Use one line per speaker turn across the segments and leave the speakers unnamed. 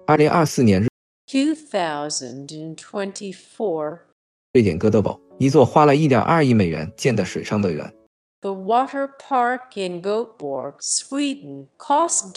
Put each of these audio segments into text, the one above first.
2024年，
2024.
瑞典哥德堡一座花了1.2亿美元建的水上乐园，
The water park in Göteborg, Sweden, cost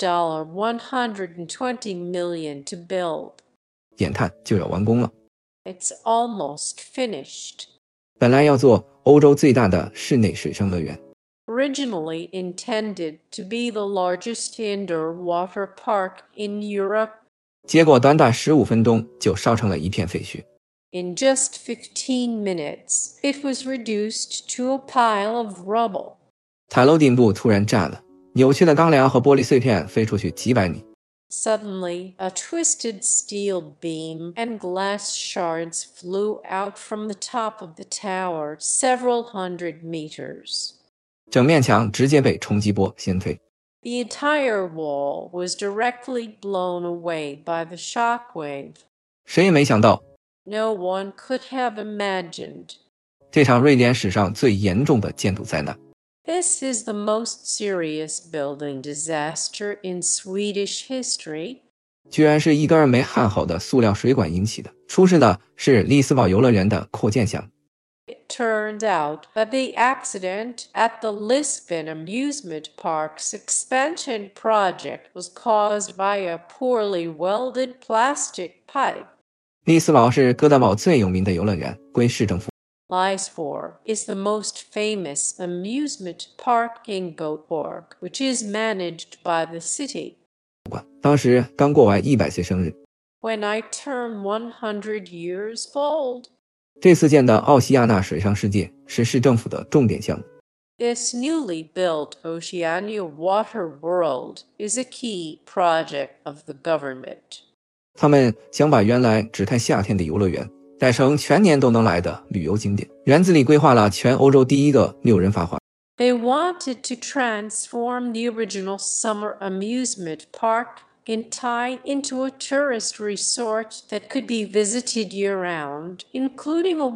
$120 million to build.
眼看就要完工了。
It's almost finished.
本来要做欧洲最大的室内水上乐园，
Originally intended to be the largest indoor water park in Europe,
结果短短15分钟就烧成了一片废墟。
in just 15 minutes, it was reduced to a pile of rubble.
塔楼顶部突然炸了，扭曲的钢梁和玻璃碎片飞出去几百米，
Suddenly, a twisted steel beam and glass shards flew out from the top of the tower several hundred meters.
整面墙直接被冲击波掀飞。
The entire wall was directly blown away by the shockwave.
谁也没想到，
No one could have imagined.
这场瑞典史上最严重的建筑灾难，
This is the most serious building disaster in Swedish history.
居然是一根没焊好的塑料水管引起的。出事的是利斯堡游乐园的扩建项目。
It turned out that the accident at the Lisbon amusement park's expansion project was caused by a poorly welded plastic pipe.
利斯堡是哥德堡最有名的游乐园，归市政府。
Lisfor is the most famous amusement park in Göteborg, which is managed by the city.
当时刚过完100岁生日，
When I turn 100 years old,
这次建的奥西亚纳水上世界是市政府的重点项目。
this newly built Oceania Water World is a key project of the government.
他们想把原来只看夏天的游乐园改成全年都能来的旅游景点。园子里规划了全欧洲第一个6人发滑。
They wanted to transform the original summer amusement park in Thai into a tourist resort that could be visited year-round, including a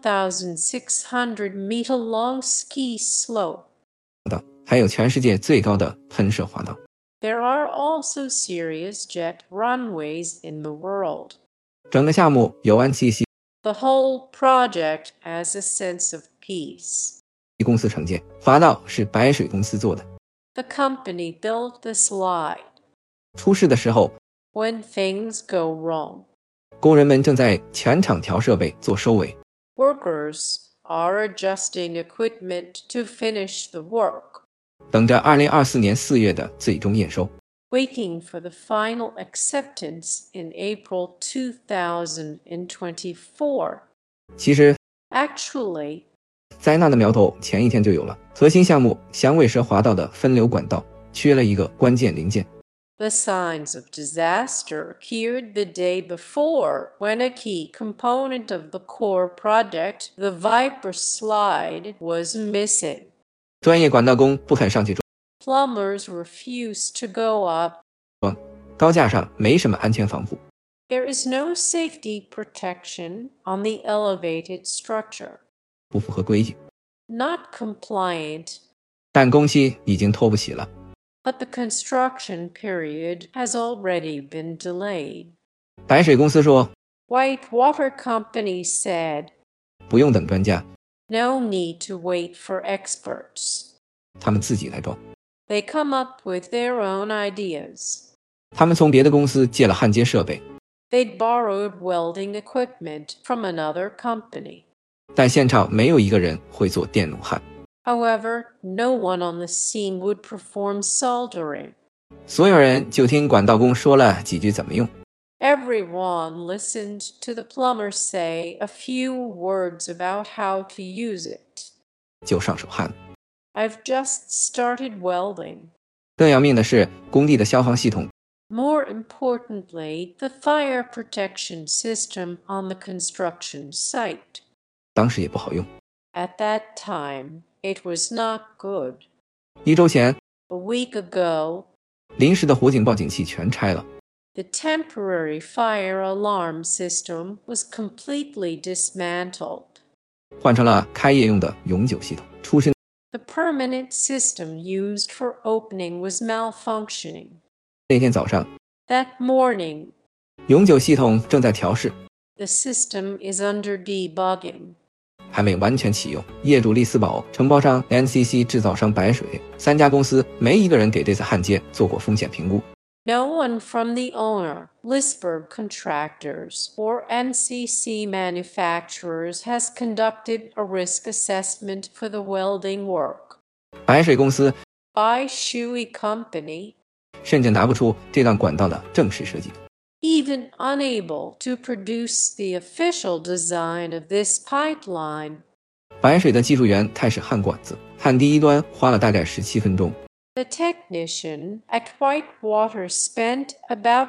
1,600-meter-long ski slope.
还有全世界最高的喷射滑道。
There are also serious jet runways in the world.
整个项目有安气息
The whole project has a sense of peace.
公司承建，滑道是白水公司做的。
The company built the slide.
出事的时候，
When things go wrong,
工人们正在全场调设备做收尾。
workers are adjusting equipment to finish the work,
等着2024年4月的最终验收。
waiting for the final acceptance in April 2024.
其实
Actually,
灾难的苗头前一天就有了，核心项目响尾蛇滑道的分流管道缺了一个关键零件。
the signs of disaster appeared the day before when a key component of the core project, the Viper slide, was missing.
专业管道工不肯上去装，
Plumbers refused to go up.
高架上没什么安全防护，
There is no safety protection on the elevated structure.
不符合规矩，
Not compliant,
但工期已经拖不起了。
but the construction period has already been delayed.
白水公司说
Whitewater Company said,
不用等专家，
no need to wait for experts.
他们自己来装。
They come up with their own ideas.
他们从别的公司借了焊接设备，
They'd borrowed welding equipment from another company.
但现场没有一个人会做电路焊，
However, no one on the scene would perform soldering.
所有人就听管道工说了几句怎么用。
Everyone listened to the plumber say a few words about how to use it.
就上手焊。
I've just started welding.
更要命的是，工地的消防系统
More importantly, the fire protection system on the construction site.
当时也不好用。
At that time, it was not good.
1周前，
A week ago,
临时的火警报警器全拆了，
the temporary fire alarm system was completely dismantled.
换成了开业用的永久系统。出事
The permanent system used for opening was malfunctioning.
那天早上，
That morning,
永久系统正在调试，
The system is under debugging.
还没完全启用。业主利斯堡、承包商 NCC、制造商白水3家公司，没一个人给这次焊接做过风险评估。
No one from the owner, Lisberg Contractors, or NCC manufacturers has conducted a risk assessment for the welding work.
白水公司
By Shui Company,
甚至拿不出这段管道的正式设计。
even unable to produce the official design of this pipeline.
白水的技术员开始焊管子，焊第一端花了大概17分钟。
The technician at Whitewater spent about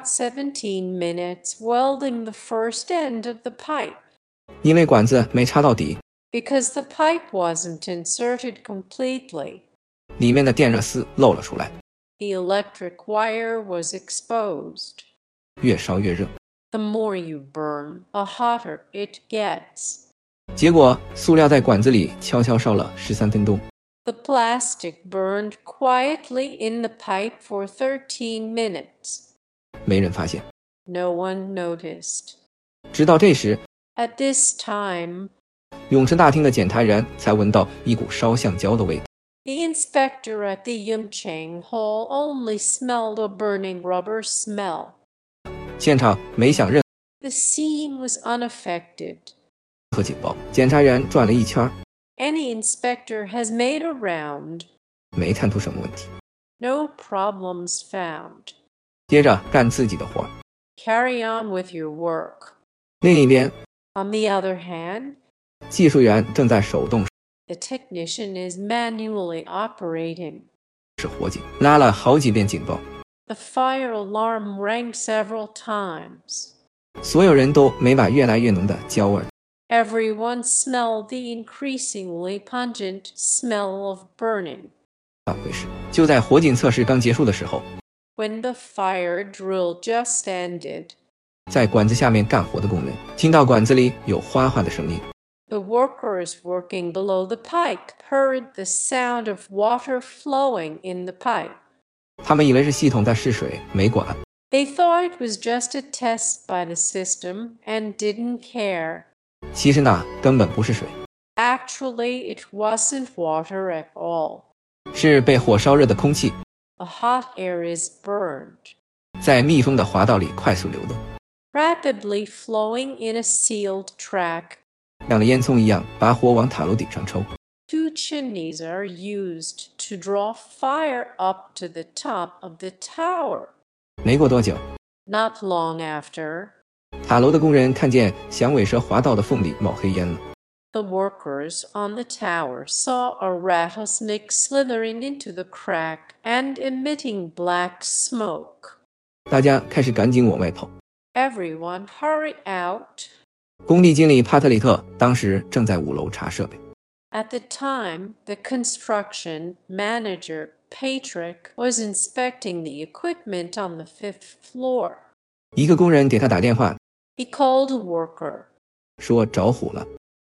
17 minutes welding the first end of the pipe.
因为管子没插到底，
Because the pipe wasn't inserted completely,
里面的电热丝漏了出来，
the electric wire was exposed.
越烧越热。
The more you burn, the hotter it gets.
结果塑料在管子里悄悄烧了13分钟。
The plastic burned quietly in the pipe for 13 minutes.
没人发现。
No one noticed.
直到这时，
At this time,
永城大厅的检查员才闻到一股烧橡胶的味道。
the inspector at the Yuncheng Hall only smelled a burning rubber smell.
现场没响任
The scene was unaffected.
何警报，检查员转了一圈，
Any inspector has made a round.
没看出什么问题。
No problems found.
接着干自己的活儿。
Carry on with your work.
另一边，
On the other hand,
技术员正在手动
the technician is manually operating.
是火警，拉了好几遍警报，
The fire alarm rang several times.
所有人都没把越来越浓的焦味儿。
Everyone smelled the increasingly pungent smell of burning.
咋回事？就在火警测试刚结束的时候，
When the fire drill just ended,
在管子下面干活的工人听到管子里有哗哗的声音，
the workers working below the pipe heard the sound of water flowing in the pipe.
他们以为是系统在试水，没管。
They thought it was just a test by the system and didn't care.
其实那根本不是水，
Actually, it wasn't water at all.
是被火烧热的空气
The hot air is burned,
在密封的滑道里快速流动，
rapidly flowing in a sealed track.
像烟囱一样把火往塔楼顶上抽。
Two chimneys are used to draw fire up to the top of the tower.
没过多久，
Not long after,
塔楼的工人看见响尾蛇滑道的缝里冒黑烟了，
the workers on the tower saw a rattlesnake slithering into the crack and emitting black smoke.
大家开始赶紧往外跑。
Everyone hurried out.
工地经理帕特里克当时正在5楼查设备，
At the time, the construction manager, Patrick, was inspecting the equipment on the 5th floor.
一个工人给他打电话
He called a worker,
说着火了，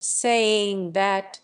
saying that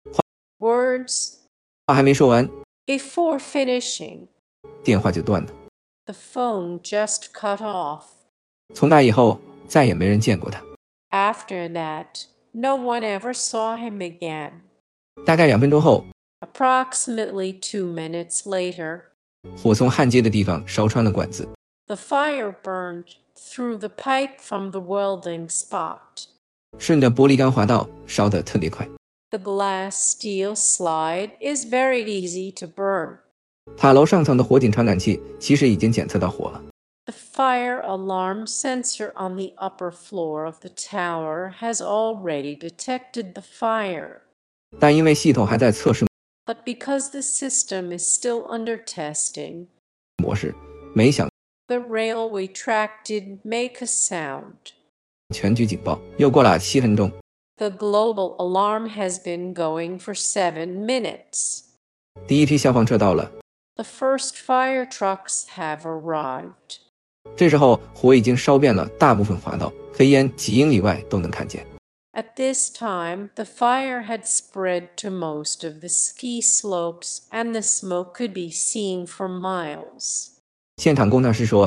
words
话还没说完，
before finishing.
电话就断了。
The phone just cut off.
从那以后再也没人见过他。
After that, no one ever saw him again.
大概2分钟后，
Approximately 2 minutes later,
火从焊接的地方烧穿了管子，
the fire burned through the pipe from the welding spot.
顺着玻璃钢滑道烧得特别快。
The glass steel slide is very easy to burn.
塔楼上层的火警传感器其实已经检测到火了，
The fire alarm sensor on the upper floor of the tower has already detected the fire.
但因为系统还在测试
But because the system is still under testing,
模式，没想
the railway track didn't make a sound.
全局警报。又过了7分钟，
The global alarm has been going for 7 minutes.
第一批消防车到了。
The first fire trucks have arrived.
这时候火已经烧遍了大部分滑道，黑烟几英里外都能看见。
At this time, the fire had spread to most of the ski slopes, and the smoke could be seen for miles.
现场工程师说，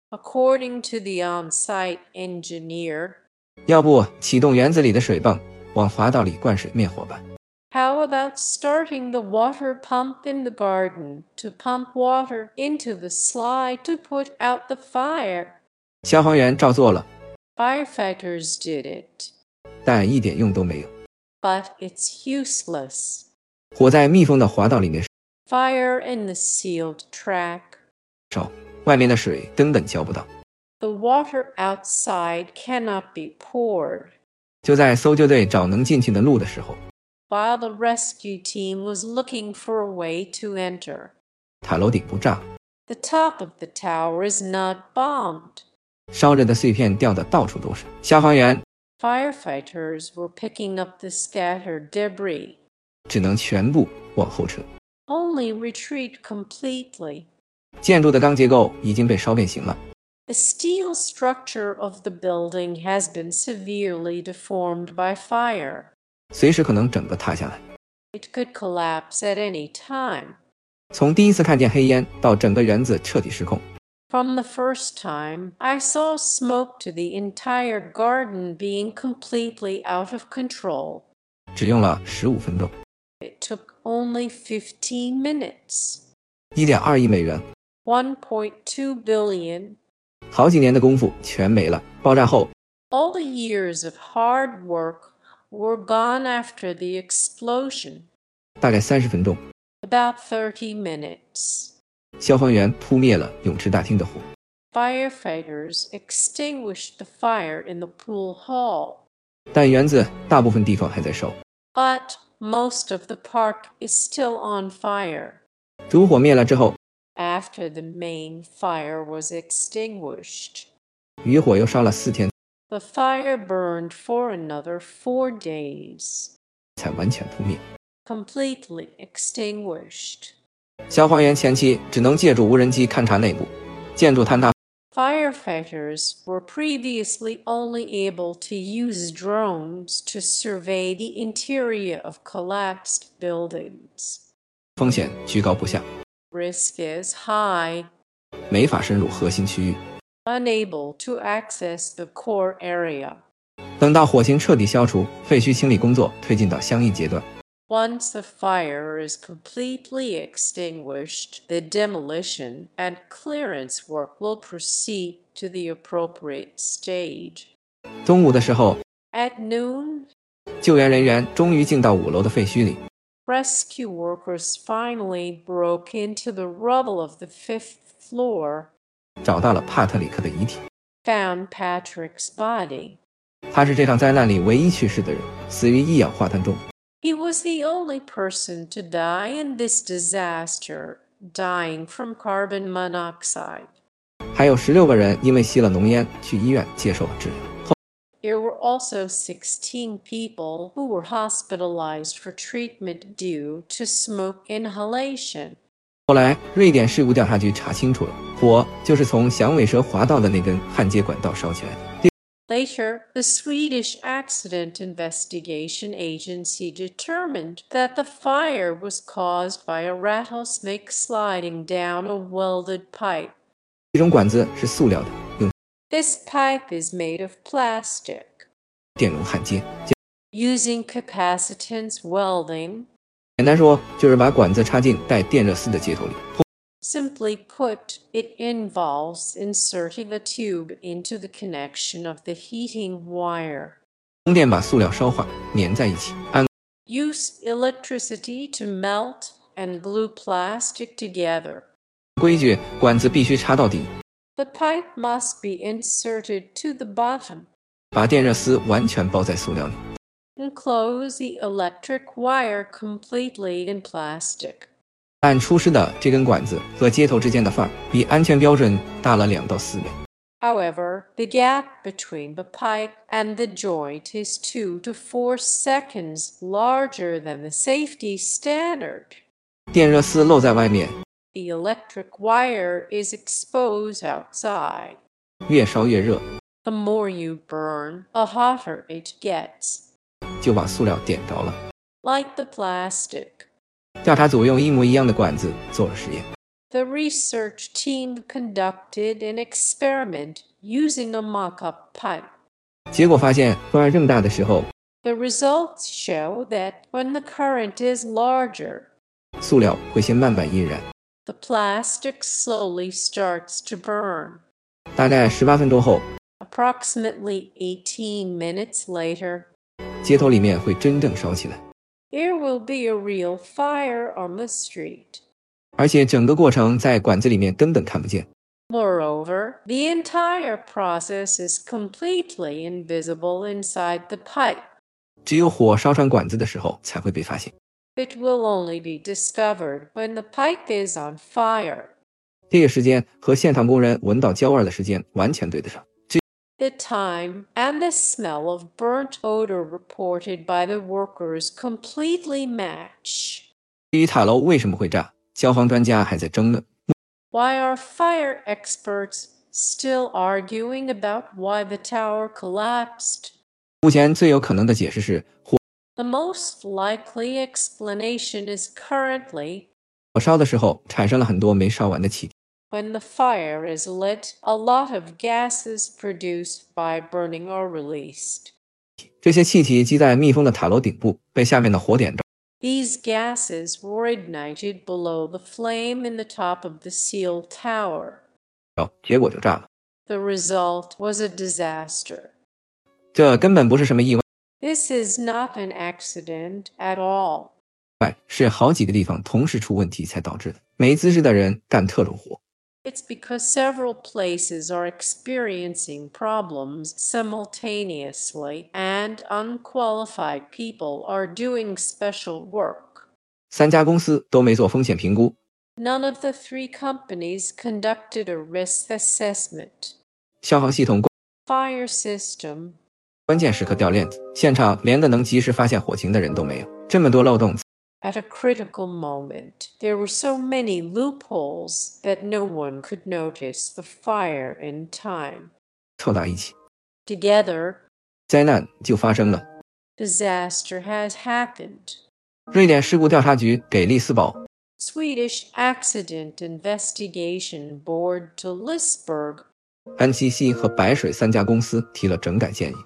According to the on-site engineer,
要不启动园子里的水泵，往滑道里灌水灭火吧。
how about starting the water pump in the garden to pump water into the slide to put out the fire?
消防员照做了，
Firefighters did it,
但一点用都没有。
but it's useless.
火在密封的滑道里面
Fire in the sealed track.
烧，外面的水根本浇不到。
The water outside cannot be poured.
就在搜救队找能进去的路的时候，
While the rescue team was looking for a way to enter,
塔楼顶部炸了，
the top of the tower is not bombed.
烧着的碎片掉得到处都是。消防员
Firefighters were picking up the scattered debris.
只能全部往后撤。
Only retreat completely.
建筑的钢结构已经被烧变形了，
The steel structure of the building has been severely deformed by fire.
随时可能整个塌下来。
It could collapse at any time.
从第一次看见黑烟到整个园子彻底失控，
From the first time, I saw smoke to the entire garden being completely out of control.
只用了15分钟，
It took only 15 minutes.
1.2亿美元，
1.2 billion.
好几年的功夫全没了。爆炸后，
All the years of hard work were gone after the explosion.
大概30分钟，
About 30 minutes.
消防员扑灭了泳池大厅的火。
Firefighters extinguished the fire in the pool hall.
但园子大部分地方还在烧，
But most of the park is still on fire.
主火灭了之后，
After the main fire was extinguished,
余火又烧了4天，
the fire burned for another 4 days,
才完全扑灭。
completely extinguished.
消防员前期只能借助无人机勘察内部，建筑坍塌
Firefighters were previously only able to use drones to survey the interior of collapsed buildings.
风险居高不下，
Risk is high,
没法深入核心区域。
unable to access the core area.
等到火情彻底消除，废墟清理工作推进到相应阶段。
Once the fire is completely extinguished, the demolition and clearance work will proceed to the appropriate stage.
中午的时候，
At noon,
救援人员终于进到5楼的废墟里，
rescue workers finally broke into the rubble of the 5th floor,
找到了帕特里克的遗体。
found Patrick's body.
他是这场灾难里唯一去世的人，死于一氧化碳中毒。
He was the only person to die in this disaster, dying from carbon monoxide.
还有16个人因为吸了浓烟去医院接受了治疗。
There were also 16 people who were hospitalized for treatment due to smoke inhalation.
后来，瑞典事故调查局查清楚了，火就是从响尾蛇滑道的那根焊接管道烧起来的。
Later, the Swedish Accident Investigation Agency determined that the fire was caused by a rattlesnake sliding down a welded pipe.
这种管子是塑料的，用
This pipe is made of plastic.
电容焊接。
Using capacitance welding,
简单说，就是把管子插进带电热丝的接头里，
simply put, it involves inserting a tube into the connection of the heating wire.
通电把塑料烧化，粘在一起。按
Use electricity to melt and glue plastic together.
规矩，管子必须插到底，
The pipe must be inserted to the bottom.
把电热丝完全包在塑料里。
Enclose the electric wire completely in plastic.
按出师的这根管子和接头之间的缝儿，比安全标准大了2到4倍。
However, the gap between the pipe and the joint is 2 to 4 seconds larger than the safety standard.
电热丝露在外面，
The electric wire is exposed outside.
越烧越热，
The more you burn, the hotter it gets.
就把塑料点着了。
Like the plastic.
调查组用一模一样的管子做了实验，
The research team conducted an experiment using a mock-up pipe.
结果发现，风儿正大的时候，
The results show that when the current is larger,
塑料会先慢慢引燃，
the plastic slowly starts to burn.
大概18分钟后，
Approximately 18 minutes later,
街头里面会真正烧起来，
there will be a real fire on the street.
而且整个过程在管子里面根本看不见。
Moreover, the entire process is completely invisible inside the pipe.
只有火烧穿管子的时候才会被发现。
It will only be discovered when the pipe is on fire.
这个时间和现场工人闻到焦味的时间完全对得上。
The time and the smell of burnt odor reported by the workers completely match.
至于塔楼为什么会炸，消防专家还在争论。
Why are fire experts still arguing about why the tower collapsed?
目前最有可能的解释是，
The most likely explanation is currently
火烧的时候产生了很多没烧完的气体，
when the fire is lit, a lot of gases produced by burning are released.
这些气体积在密封的塔楼顶部，被下面的火点着，
These gases were ignited below the flame in the top of the seal tower.
结果就炸了。
The result was a disaster.
这根本不是什么意外，
This is not an accident at all.
是好几个地方同时出问题才导致的。没资质的人干特种活，
It's because several places are experiencing problems simultaneously and unqualified people are doing special work.
3家公司都没做风险评估，
None of the 3 companies conducted a risk assessment.
消防系统
Fire system.
关键时刻掉链子，现场连个能及时发现火情的人都没有，这么多漏洞，
At a critical moment, there were so many loopholes that no one could notice the fire in time.
凑到一起，
Together,
灾难就发生了。
disaster has happened.
瑞典事故调查局给利斯堡、
Swedish Accident Investigation Board to Lisburg,
安琪西和白水3家公司提了整改建议。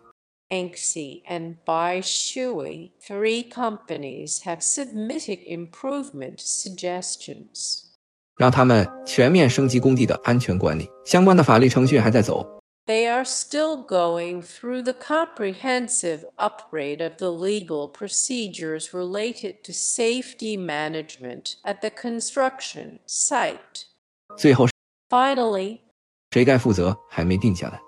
Anxi, and Bai Shui, 3 companies have submitted improvement suggestions.
让他们全面升级工地的安全管理，相关的法律程序还在走。
They are still going through the comprehensive upgrade of the legal procedures related to safety management at the construction site.
最后
Finally,
谁该负责还没定下来。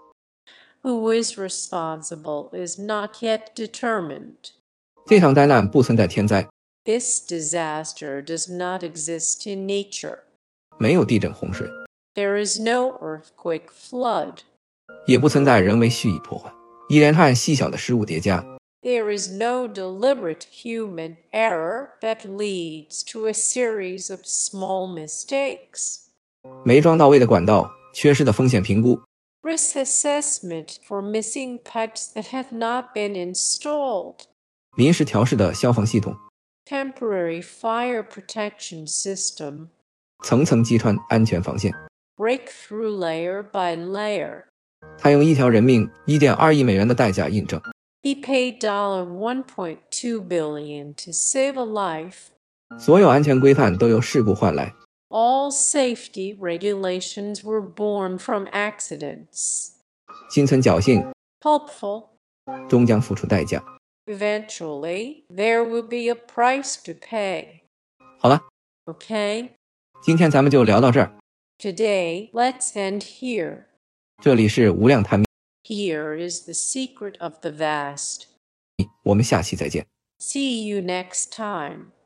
who is responsible is not yet determined.
这场灾难不存在天灾，
This disaster does not exist in nature.
没有地震洪水，
There is no earthquake flood.
也不存在人为蓄意破坏，一连串细小的失误叠加，
There is no deliberate human error that leads to a series of small mistakes.
没装到位的管道，缺失的风险评估，
Risk assessment for missing pipes that have not been installed.
临时调试的消防系统，
Temporary fire protection system.
层层击穿安全防线。
Breakthrough layer by layer.
他用1条人命1.2亿美元的代价印证，
He paid $1.2 billion to save a life.
所有安全规范都由事故换来。
All safety regulations were born from accidents.
心存侥幸，
Helpful.
终将付出代价。
Eventually, there will be a price to pay.
好了，
Okay?
今天咱们就聊到这儿。
Today, let's end here.
这里是无量探秘，
Here is the secret of the vast.
我们下期再见。
See you next time.